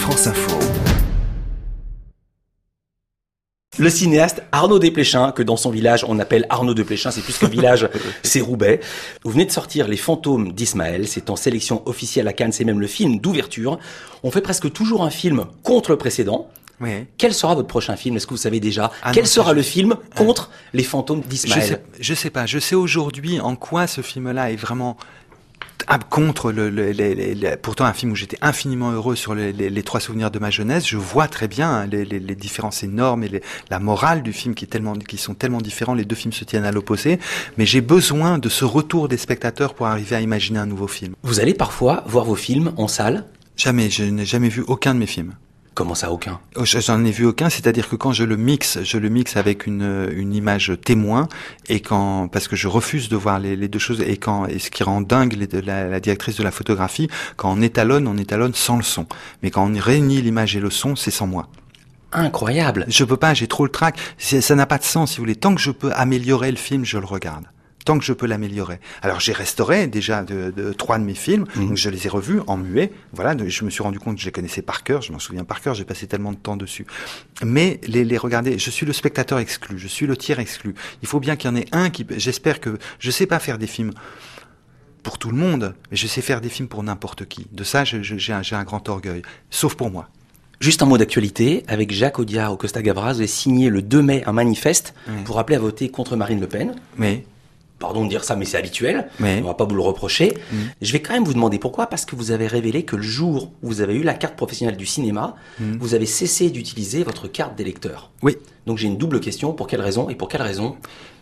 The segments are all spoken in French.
France Info. Le cinéaste Arnaud Desplechin, que dans son village on appelle Arnaud Desplechin, c'est plus qu'un village, c'est Roubaix. Vous venez de sortir Les Fantômes d'Ismaël, c'est en sélection officielle à Cannes, c'est même le film d'ouverture. On fait presque toujours un film contre le précédent. Oui. Quel sera votre prochain film? Est-ce que vous savez déjà quel sera le film contre Les Fantômes d'Ismaël? Je sais pas. Je sais aujourd'hui en quoi ce film-là est vraiment contre pourtant un film où j'étais infiniment heureux sur les trois souvenirs de ma jeunesse. Je vois très bien les différences énormes et la morale du film qui sont tellement différents. Les deux films se tiennent à l'opposé, mais j'ai besoin de ce retour des spectateurs pour arriver à imaginer un nouveau film. Vous allez parfois voir vos films en salle? Jamais, je n'ai jamais vu aucun de mes films. Comment ça, aucun? J'en ai vu aucun, c'est-à-dire que quand je le mixe avec une image témoin, parce que je refuse de voir les deux choses, et ce qui rend dingue la directrice de la photographie, quand on étalonne sans le son. Mais quand on réunit l'image et le son, c'est sans moi. Incroyable! Je peux pas, j'ai trop le trac. Ça n'a pas de sens, si vous voulez. Tant que je peux améliorer le film, je le regarde. Tant que je peux l'améliorer. Alors j'ai restauré déjà de 3 de mes films, donc je les ai revus en muet. Voilà, je me suis rendu compte que je les connaissais par cœur, je m'en souviens par cœur, j'ai passé tellement de temps dessus. Mais les regarder, je suis le spectateur exclu, je suis le tiers exclu. Il faut bien qu'il y en ait un j'espère que je sais pas faire des films pour tout le monde, mais je sais faire des films pour n'importe qui. De ça, j'ai un grand orgueil, sauf pour moi. Juste un mot d'actualité, avec Jacques Audiard au Costa Gavras, vous avez signé le 2 mai un manifeste pour appeler à voter contre Marine Le Pen. Oui. Pardon de dire ça, mais c'est habituel. Oui. On va pas vous le reprocher. Je vais quand même vous demander pourquoi. Parce que vous avez révélé que le jour où vous avez eu la carte professionnelle du cinéma, vous avez cessé d'utiliser votre carte d'électeur. Oui. Donc j'ai une double question. Pour quelle raison? Et pour quelle raison?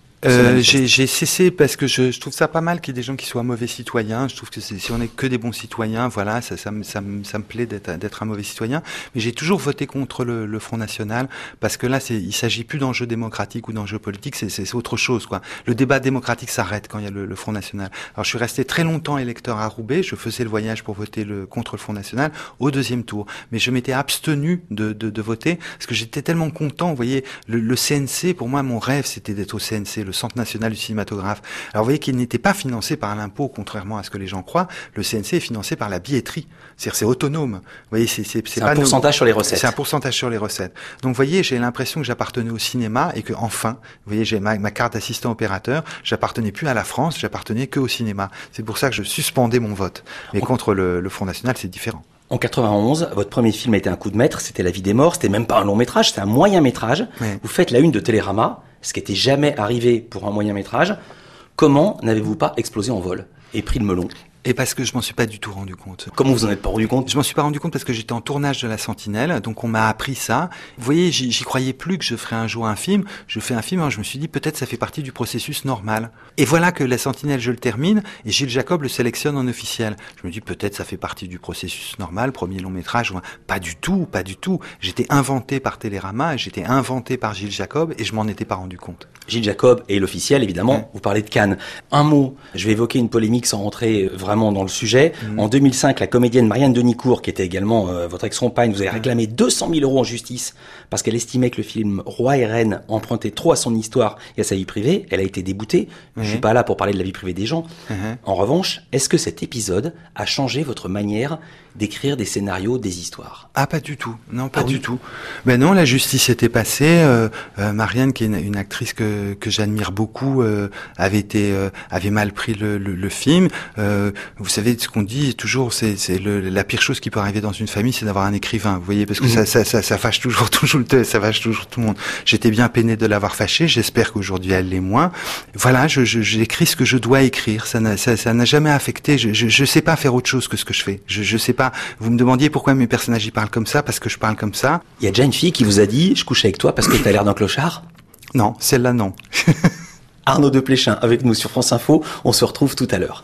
J'ai cessé parce que je trouve ça pas mal qu'il y ait des gens qui soient mauvais citoyens. Je trouve que si on est que des bons citoyens, voilà, ça me plaît d'être un mauvais citoyen. Mais j'ai toujours voté contre le Front National parce que là, il s'agit plus d'enjeux démocratiques ou d'enjeux politiques, c'est autre chose, quoi. Le débat démocratique s'arrête quand il y a le Front National. Alors je suis resté très longtemps électeur à Roubaix. Je faisais le voyage pour voter contre le Front National au 2e tour. Mais je m'étais abstenu de voter parce que j'étais tellement content. Vous voyez, le CNC, pour moi, mon rêve, c'était d'être au CNC. Le Centre National du Cinématographe. Alors vous voyez qu'il n'était pas financé par l'impôt, contrairement à ce que les gens croient. Le CNC est financé par la billetterie. C'est-à-dire c'est autonome. Vous voyez, c'est pas un pourcentage sur les recettes. C'est un pourcentage sur les recettes. Donc vous voyez, j'ai l'impression que j'appartenais au cinéma et que enfin, vous voyez, j'ai ma carte d'assistant opérateur, j'appartenais plus à la France, j'appartenais que au cinéma. C'est pour ça que je suspendais mon vote. Mais contre le Front National, c'est différent. En 91, votre premier film a été un coup de maître, c'était La vie des morts, c'était même pas un long métrage, c'était un moyen métrage. Oui. Vous faites la une de Télérama, ce qui n'était jamais arrivé pour un moyen métrage. Comment n'avez-vous pas explosé en vol et pris le melon? Et parce que je m'en suis pas du tout rendu compte. Comment vous en êtes pas rendu compte? Je m'en suis pas rendu compte parce que j'étais en tournage de La Sentinelle, donc on m'a appris ça. Vous voyez, j'y croyais plus que je ferais un jour un film. Je fais un film, alors je me suis dit peut-être ça fait partie du processus normal. Et voilà que La Sentinelle, je le termine, et Gilles Jacob le sélectionne en officiel. Je me dis peut-être ça fait partie du processus normal, premier long métrage. Pas du tout, pas du tout. J'étais inventé par Télérama, j'étais inventé par Gilles Jacob, et je m'en étais pas rendu compte. Gilles Jacob et l'officiel, évidemment, vous parlez de Cannes. Un mot, je vais évoquer une polémique sans rentrer vraiment dans le sujet. En 2005, la comédienne Marianne Denicourt, qui était également votre ex-compagne, vous avez réclamé 200 000 € en justice parce qu'elle estimait que le film Roi et Reine empruntait trop à son histoire et à sa vie privée. Elle a été déboutée. Je suis pas là pour parler de la vie privée des gens. En revanche, est-ce que cet épisode a changé votre manière d'écrire des scénarios, des histoires? Ah, pas du tout. Non, pas du tout. Ben non, la justice était passée. Marianne, qui est une actrice que j'admire beaucoup, avait mal pris le film. Vous savez, ce qu'on dit toujours, c'est la pire chose qui peut arriver dans une famille, c'est d'avoir un écrivain. Vous voyez, parce que ça fâche toujours ça fâche toujours tout le monde. J'étais bien peiné de l'avoir fâché. J'espère qu'aujourd'hui elle l'est moins. Voilà, j'écris ce que je dois écrire. Ça n'a jamais affecté. Je sais pas faire autre chose que ce que je fais. Je sais pas. Vous me demandiez pourquoi mes personnages y parlent comme ça, parce que je parle comme ça. Il y a déjà une fille qui vous a dit, je couche avec toi parce que t'as l'air d'un clochard? Non, celle-là non. Arnaud Desplechin avec nous sur France Info. On se retrouve tout à l'heure.